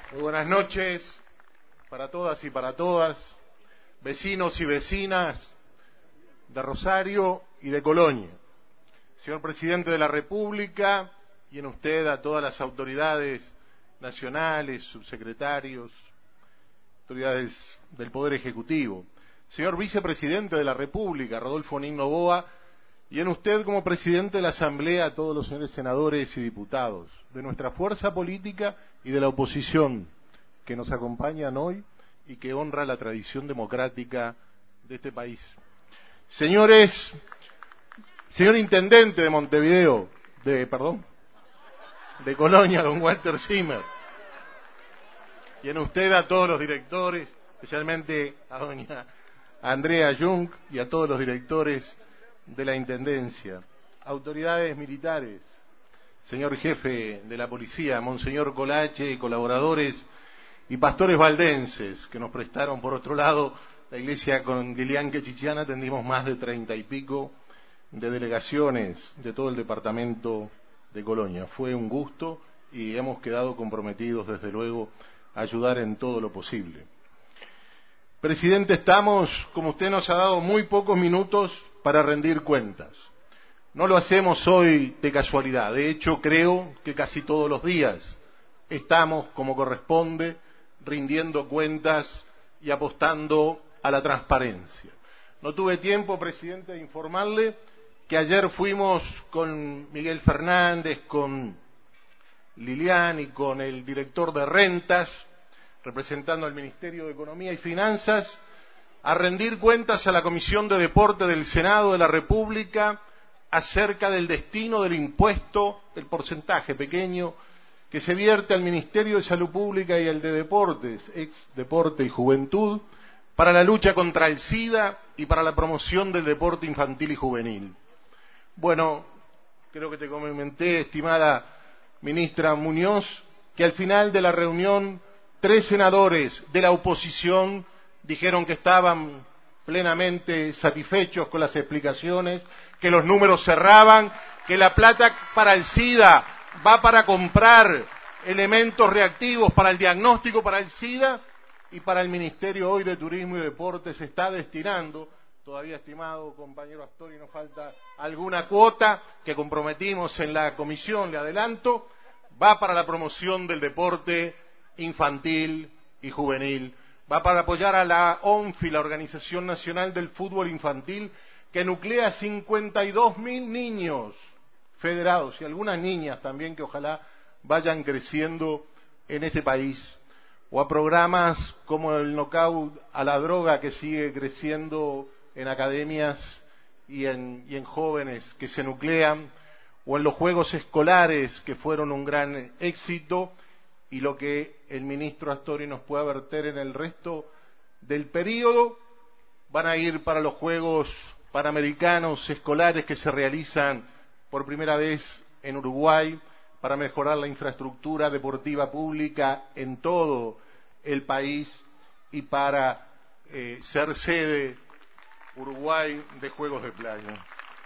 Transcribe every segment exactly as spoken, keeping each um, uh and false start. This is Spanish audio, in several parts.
Muy buenas noches para todas y para todas, vecinos y vecinas de Rosario y de Colonia. Señor Presidente de la República, y en usted a todas las autoridades nacionales, subsecretarios, autoridades del Poder Ejecutivo. Señor Vicepresidente de la República, Rodolfo Nigno Boa, y en usted como Presidente de la Asamblea a todos los señores senadores y diputados de nuestra fuerza política y de la oposición que nos acompañan hoy y que honra la tradición democrática de este país. Señores, señor Intendente de Montevideo, de, perdón, de Colonia, don Walter Zimmer, y en usted a todos los directores, especialmente a doña Andrea Jung y a todos los directores de la Intendencia, autoridades militares, señor jefe de la policía, monseñor Colache, colaboradores y pastores valdenses que nos prestaron. Por otro lado, la iglesia con Guilianque Chichiana atendimos más de treinta y pico de delegaciones de todo el departamento de Colonia. Fue un gusto y hemos quedado comprometidos desde luego a ayudar en todo lo posible. Presidente, estamos, como usted nos ha dado, muy pocos minutos para rendir cuentas. No lo hacemos hoy de casualidad. De hecho, creo que casi todos los días estamos, como corresponde, rindiendo cuentas y apostando a la transparencia. No tuve tiempo, presidente, de informarle que ayer fuimos con Miguel Fernández, con Lilian y con el director de Rentas, representando al Ministerio de Economía y Finanzas, a rendir cuentas a la Comisión de Deporte del Senado de la República acerca del destino del impuesto, el porcentaje pequeño que se vierte al Ministerio de Salud Pública y al de Deportes, ex Deporte y Juventud, para la lucha contra el SIDA y para la promoción del deporte infantil y juvenil. Bueno, creo que te comenté, estimada ministra Muñoz, que al final de la reunión tres senadores de la oposición dijeron que estaban plenamente satisfechos con las explicaciones, que los números cerraban, que la plata para el SIDA va para comprar elementos reactivos para el diagnóstico para el SIDA y para el Ministerio hoy de Turismo y Deportes se está destinando, todavía estimado compañero Astori, nos falta alguna cuota que comprometimos en la comisión, le adelanto, va para la promoción del deporte infantil y juvenil. Va para apoyar a la ONFI, la Organización Nacional del Fútbol Infantil, que nuclea cincuenta y dos mil niños federados y algunas niñas también que ojalá vayan creciendo en este país. O a programas como el knockout a la droga que sigue creciendo en academias y en, y en jóvenes que se nuclean, o en los juegos escolares que fueron un gran éxito, y lo que el ministro Astori nos pueda verter en el resto del periodo, van a ir para los Juegos Panamericanos escolares que se realizan por primera vez en Uruguay, para mejorar la infraestructura deportiva pública en todo el país y para eh, ser sede Uruguay de Juegos de Playa.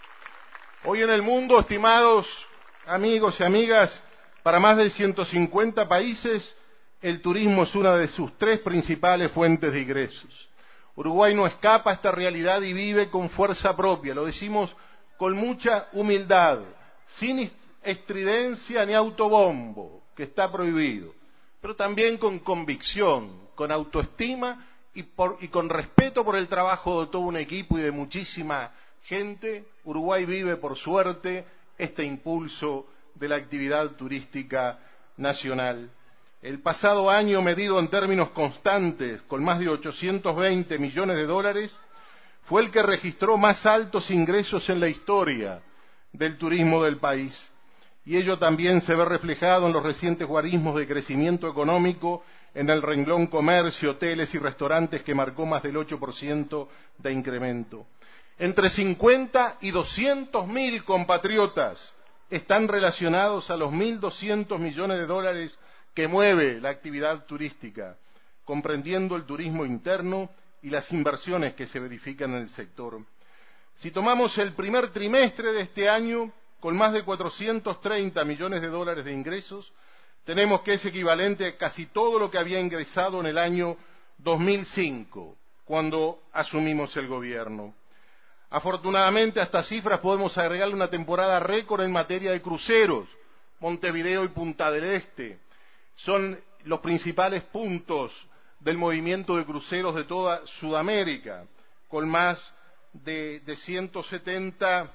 Hoy en el mundo, estimados amigos y amigas, para más de ciento cincuenta países, el turismo es una de sus tres principales fuentes de ingresos. Uruguay no escapa a esta realidad y vive con fuerza propia, lo decimos con mucha humildad, sin estridencia ni autobombo, que está prohibido, pero también con convicción, con autoestima y, por, y con respeto por el trabajo de todo un equipo y de muchísima gente. Uruguay vive, por suerte, este impulso de la actividad turística nacional. El pasado año, medido en términos constantes, con más de ochocientos veinte millones de dólares, fue el que registró más altos ingresos en la historia del turismo del país. Y ello también se ve reflejado en los recientes guarismos de crecimiento económico en el renglón comercio, hoteles y restaurantes, que marcó más del ocho por ciento de incremento. Entre cincuenta y doscientos mil compatriotas están relacionados a los mil doscientos millones de dólares que mueve la actividad turística, comprendiendo el turismo interno y las inversiones que se verifican en el sector. Si tomamos el primer trimestre de este año, con más de cuatrocientos treinta millones de dólares de ingresos, tenemos que es equivalente a casi todo lo que había ingresado en el año dos mil cinco, cuando asumimos el gobierno. Afortunadamente a estas cifras podemos agregarle una temporada récord en materia de cruceros. Montevideo y Punta del Este son los principales puntos del movimiento de cruceros de toda Sudamérica, con más de, de ciento setenta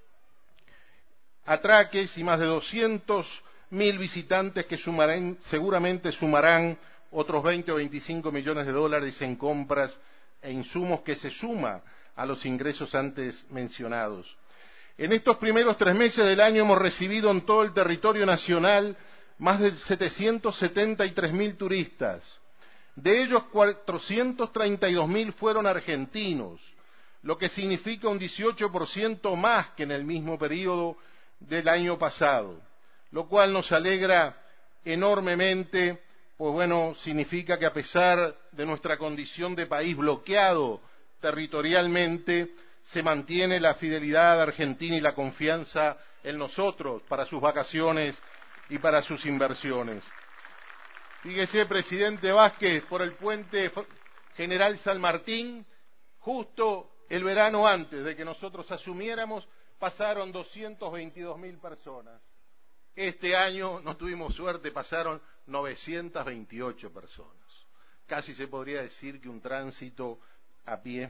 atraques y más de doscientos mil visitantes que sumarán, seguramente sumarán otros veinte o veinticinco millones de dólares en compras e insumos que se suma a los ingresos antes mencionados. En estos primeros tres meses del año hemos recibido en todo el territorio nacional más de setecientos setenta y tres mil turistas. De ellos, cuatrocientos treinta y dos mil fueron argentinos, lo que significa un dieciocho por ciento más que en el mismo periodo del año pasado, lo cual nos alegra enormemente, pues bueno, significa que a pesar de nuestra condición de país bloqueado territorialmente, se mantiene la fidelidad argentina y la confianza en nosotros para sus vacaciones y para sus inversiones. Fíjese, presidente Vázquez, por el puente General San Martín, justo el verano antes de que nosotros asumiéramos, pasaron doscientas veintidós mil personas. Este año, no tuvimos suerte, pasaron novecientas veintiocho personas. Casi se podría decir que un tránsito a pie.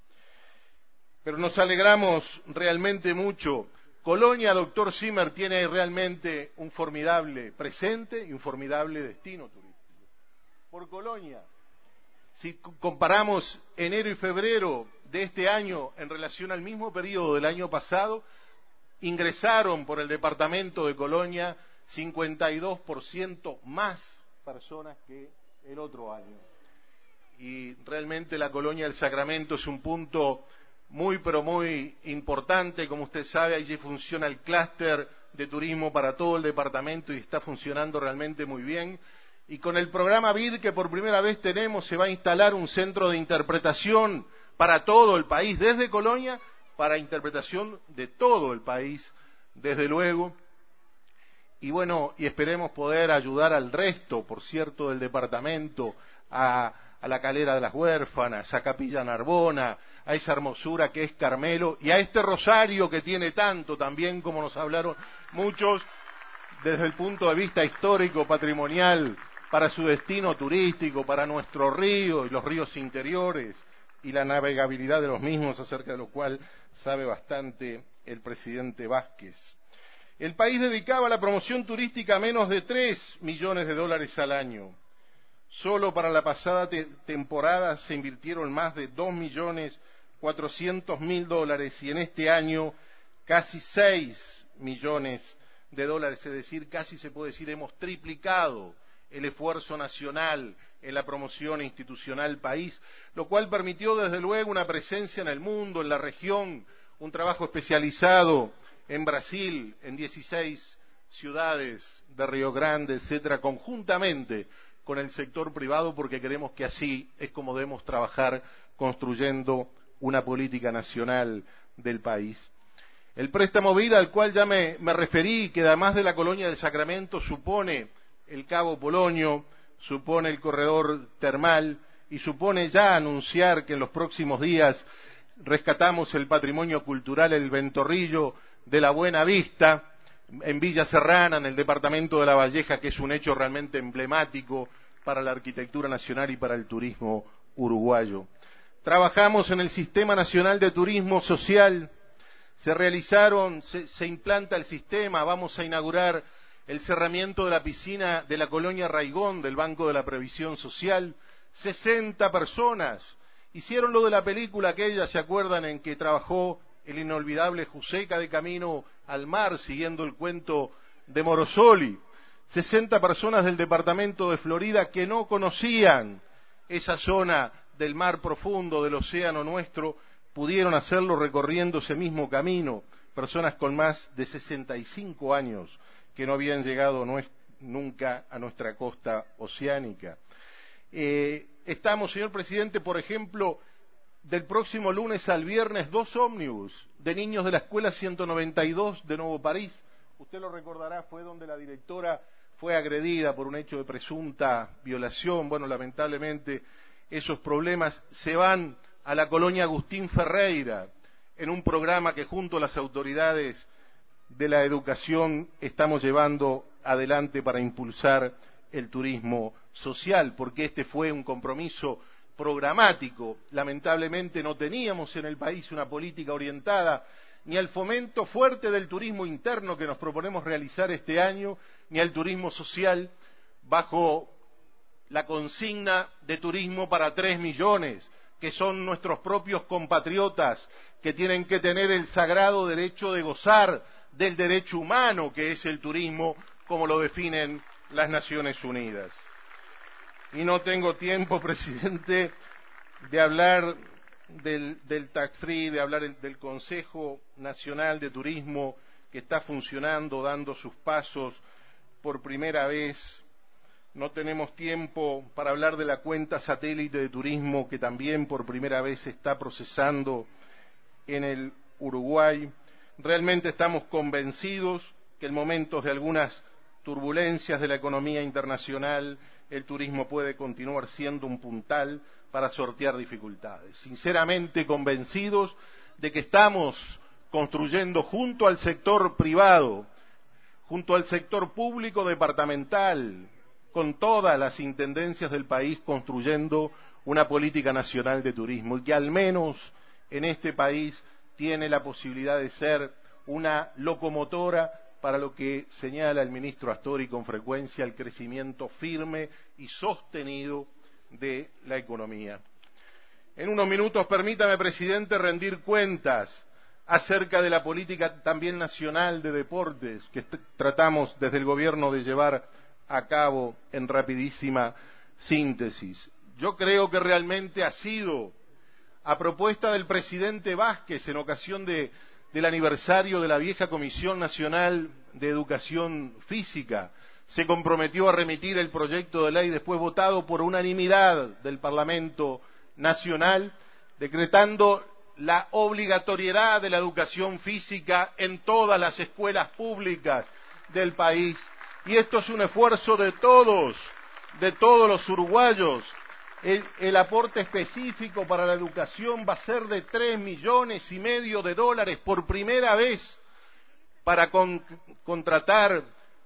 Pero nos alegramos realmente mucho. Colonia, doctor Zimmer, tiene realmente un formidable presente y un formidable destino turístico. Por Colonia, si comparamos enero y febrero de este año en relación al mismo periodo del año pasado, ingresaron por el departamento de Colonia cincuenta y dos por ciento más personas que el otro año. Y realmente la Colonia del Sacramento es un punto muy, pero muy importante. Como usted sabe, allí funciona el clúster de turismo para todo el departamento y está funcionando realmente muy bien. Y con el programa B I D que por primera vez tenemos, se va a instalar un centro de interpretación para todo el país, desde Colonia, para interpretación de todo el país, desde luego. Y bueno, y esperemos poder ayudar al resto, por cierto, del departamento, a, a la Calera de las Huérfanas, a Capilla Narbona, a esa hermosura que es Carmelo, y a este Rosario que tiene tanto también, como nos hablaron muchos, desde el punto de vista histórico, patrimonial, para su destino turístico, para nuestro río y los ríos interiores, y la navegabilidad de los mismos, acerca de lo cual sabe bastante el presidente Vázquez. El país dedicaba a la promoción turística menos de tres millones de dólares al año. Solo para la pasada te temporada se invirtieron más de dos millones cuatrocientos mil dólares y en este año casi seis millones de dólares, es decir, casi se puede decir hemos triplicado el esfuerzo nacional en la promoción institucional país, lo cual permitió desde luego una presencia en el mundo, en la región, un trabajo especializado en Brasil, en dieciséis ciudades de Río Grande, etcétera, conjuntamente con el sector privado, porque creemos que así es como debemos trabajar construyendo una política nacional del país. El préstamo B I D al cual ya me, me referí, que además de la Colonia del Sacramento supone el Cabo Polonio, supone el corredor termal y supone ya anunciar que en los próximos días rescatamos el patrimonio cultural El Ventorrillo de la Buena Vista, en Villa Serrana, en el departamento de La Valleja, que es un hecho realmente emblemático para la arquitectura nacional y para el turismo uruguayo. Trabajamos en el Sistema Nacional de Turismo Social, se realizaron, se, se implanta el sistema, vamos a inaugurar el cerramiento de la piscina de la Colonia Raigón del Banco de la Previsión Social. sesenta personas hicieron lo de la película aquella, ¿se acuerdan?, en que trabajó el inolvidable Juseca de Camino al Mar, siguiendo el cuento de Morosoli. sesenta personas del departamento de Florida que no conocían esa zona del mar profundo, del océano nuestro, pudieron hacerlo recorriendo ese mismo camino. Personas con más de sesenta y cinco años que no habían llegado nunca a nuestra costa oceánica. Eh, estamos, señor presidente, por ejemplo, del próximo lunes al viernes, dos ómnibus de niños de la Escuela ciento noventa y dos de Nuevo París. Usted lo recordará, fue donde la directora fue agredida por un hecho de presunta violación. Bueno, lamentablemente esos problemas se van a la colonia Agustín Ferreira, en un programa que junto a las autoridades de la educación estamos llevando adelante para impulsar el turismo social, porque este fue un compromiso programático. Lamentablemente no teníamos en el país una política orientada ni al fomento fuerte del turismo interno que nos proponemos realizar este año, ni al turismo social bajo la consigna de turismo para tres millones, que son nuestros propios compatriotas, que tienen que tener el sagrado derecho de gozar del derecho humano que es el turismo, como lo definen las Naciones Unidas. Y no tengo tiempo, presidente, de hablar del, del tax free, de hablar del Consejo Nacional de Turismo que está funcionando, dando sus pasos por primera vez. No tenemos tiempo para hablar de la cuenta satélite de turismo que también por primera vez se está procesando en el Uruguay. Realmente estamos convencidos que en momentos de algunas turbulencias de la economía internacional el turismo puede continuar siendo un puntal para sortear dificultades. Sinceramente convencidos de que estamos construyendo junto al sector privado, junto al sector público departamental, con todas las intendencias del país, construyendo una política nacional de turismo y que al menos en este país tiene la posibilidad de ser una locomotora para lo que señala el ministro Astori con frecuencia, el crecimiento firme y sostenido de la economía. En unos minutos, permítame, presidente, rendir cuentas acerca de la política también nacional de deportes que tratamos desde el gobierno de llevar a cabo en rapidísima síntesis. Yo creo que realmente ha sido, a propuesta del presidente Vázquez en ocasión de, del aniversario de la vieja Comisión Nacional de Educación Física, se comprometió a remitir el proyecto de ley después votado por unanimidad del Parlamento Nacional, decretando la obligatoriedad de la educación física en todas las escuelas públicas del país. Y esto es un esfuerzo de todos, de todos los uruguayos. El, el aporte específico para la educación va a ser de tres millones y medio de dólares por primera vez para con, contratar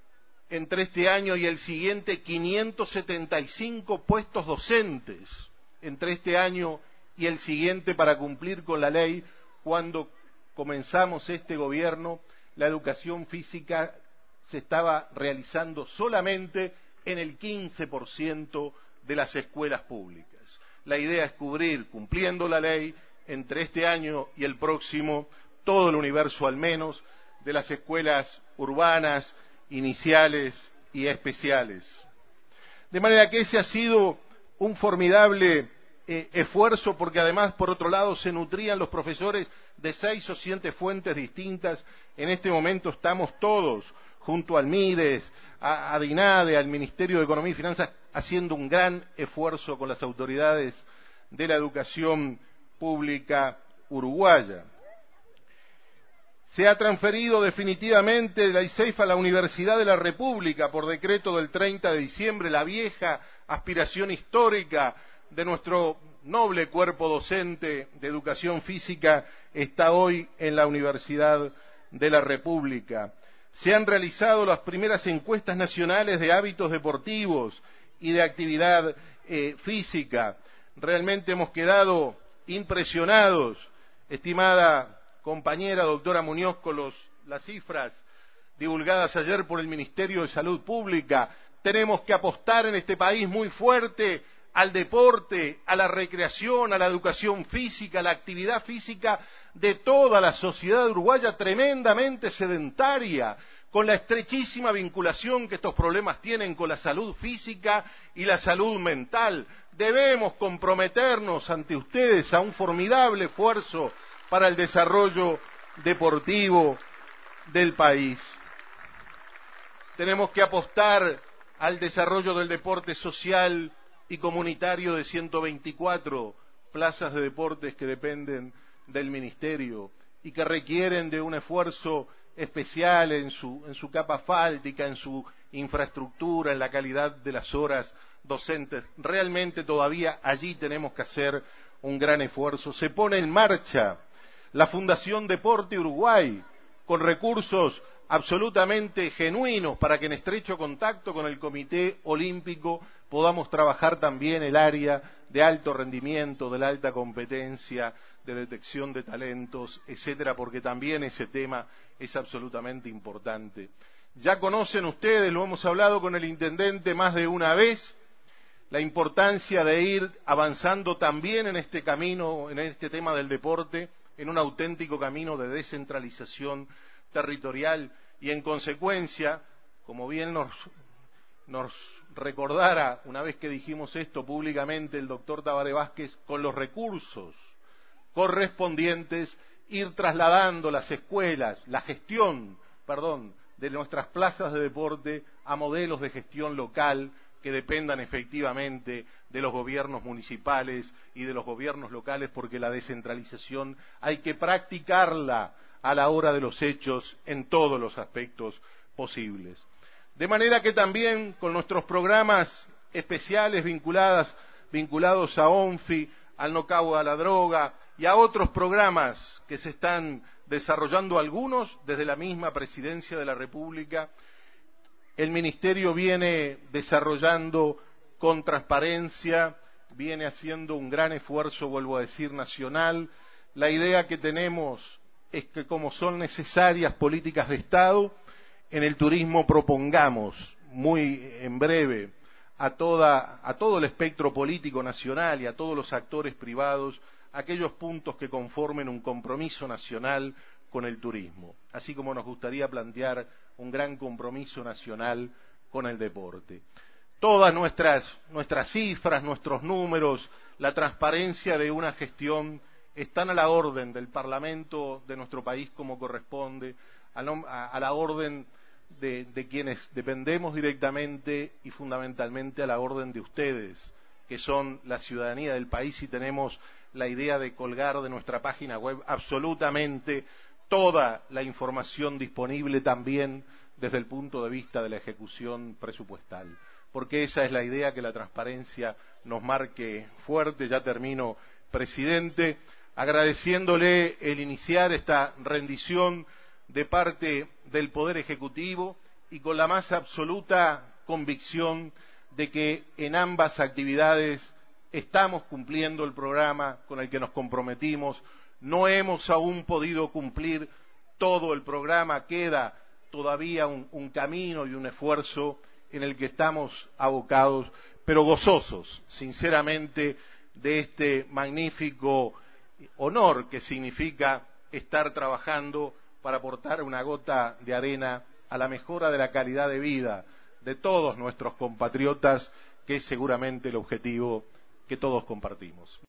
entre este año y el siguiente quinientos setenta y cinco puestos docentes entre este año y el siguiente para cumplir con la ley. Cuando comenzamos este gobierno, la educación física se estaba realizando solamente en el quince por ciento de las escuelas públicas. La idea es cubrir, cumpliendo la ley, entre este año y el próximo, todo el universo al menos de las escuelas urbanas, iniciales y especiales. De manera que ese ha sido un formidable eh, esfuerzo, porque además, por otro lado, se nutrían los profesores de seis o siete fuentes distintas. En este momento estamos todos, junto al MIDES, a, a DINADE, al Ministerio de Economía y Finanzas, haciendo un gran esfuerzo con las autoridades de la educación pública uruguaya. Se ha transferido definitivamente la ISEIF a la Universidad de la República por decreto del treinta de diciembre, la vieja aspiración histórica de nuestro noble cuerpo docente de educación física está hoy en la Universidad de la República. Se han realizado las primeras encuestas nacionales de hábitos deportivos y de actividad eh, física. Realmente hemos quedado impresionados, estimada compañera doctora Muñoz, con los, las cifras divulgadas ayer por el Ministerio de Salud Pública. Tenemos que apostar en este país muy fuerte al deporte, a la recreación, a la educación física, a la actividad física de toda la sociedad uruguaya tremendamente sedentaria, con la estrechísima vinculación que estos problemas tienen con la salud física y la salud mental. Debemos comprometernos ante ustedes a un formidable esfuerzo para el desarrollo deportivo del país. Tenemos que apostar al desarrollo del deporte social y comunitario de ciento veinticuatro plazas de deportes que dependen del Ministerio y que requieren de un esfuerzo especial en su, en su capa asfáltica, en su infraestructura, en la calidad de las horas docentes. Realmente todavía allí tenemos que hacer un gran esfuerzo. Se pone en marcha la Fundación Deporte Uruguay, con recursos absolutamente genuinos para que en estrecho contacto con el Comité Olímpico podamos trabajar también el área de alto rendimiento, de la alta competencia, de detección de talentos, etcétera, porque también ese tema es absolutamente importante. Ya conocen ustedes, lo hemos hablado con el intendente más de una vez, la importancia de ir avanzando también en este camino, en este tema del deporte, en un auténtico camino de descentralización territorial y en consecuencia, como bien nos, nos recordara una vez que dijimos esto públicamente el doctor Tabaré Vázquez, con los recursos correspondientes ir trasladando las escuelas, la gestión, perdón, de nuestras plazas de deporte a modelos de gestión local que dependan efectivamente de los gobiernos municipales y de los gobiernos locales, porque la descentralización hay que practicarla a la hora de los hechos en todos los aspectos posibles. De manera que también con nuestros programas especiales vinculadas, vinculados a ONFI, al no cabo a la droga y a otros programas que se están desarrollando, algunos desde la misma Presidencia de la República, el Ministerio viene desarrollando con transparencia, viene haciendo un gran esfuerzo, vuelvo a decir, nacional. La idea que tenemos es que, como son necesarias políticas de Estado, en el turismo propongamos muy en breve a, toda, a todo el espectro político nacional y a todos los actores privados aquellos puntos que conformen un compromiso nacional con el turismo, así como nos gustaría plantear un gran compromiso nacional con el deporte. Todas nuestras, nuestras cifras, nuestros números, la transparencia de una gestión están a la orden del Parlamento de nuestro país como corresponde, a, a, a la orden de, de quienes dependemos directamente y fundamentalmente a la orden de ustedes, que son la ciudadanía del país, y tenemos la idea de colgar de nuestra página web absolutamente toda la información disponible también desde el punto de vista de la ejecución presupuestal, porque esa es la idea, que la transparencia nos marque fuerte. Ya termino, presidente, agradeciéndole el iniciar esta rendición de parte del Poder Ejecutivo y con la más absoluta convicción de que en ambas actividades estamos cumpliendo el programa con el que nos comprometimos. No hemos aún podido cumplir todo el programa, queda todavía un, un camino y un esfuerzo en el que estamos abocados, pero gozosos, sinceramente, de este magnífico honor que significa estar trabajando para aportar una gota de arena a la mejora de la calidad de vida de todos nuestros compatriotas, que es seguramente el objetivo que todos compartimos.